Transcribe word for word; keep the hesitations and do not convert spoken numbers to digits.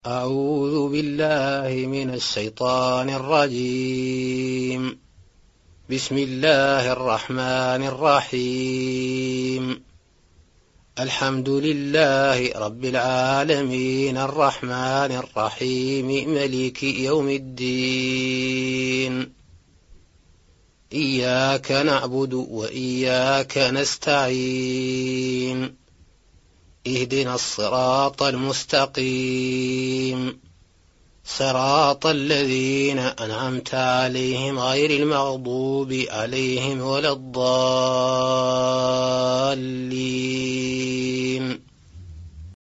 أعوذ بالله من الشيطان الرجيم. بسم الله الرحمن الرحيم. الحمد لله رب العالمين الرحمن الرحيم ملك يوم الدين. إياك نعبد وإياك نستعين. اهدنا الصراط المستقيم، صراط الذين أنعمت عليهم غير المغضوب عليهم ولا الضالين.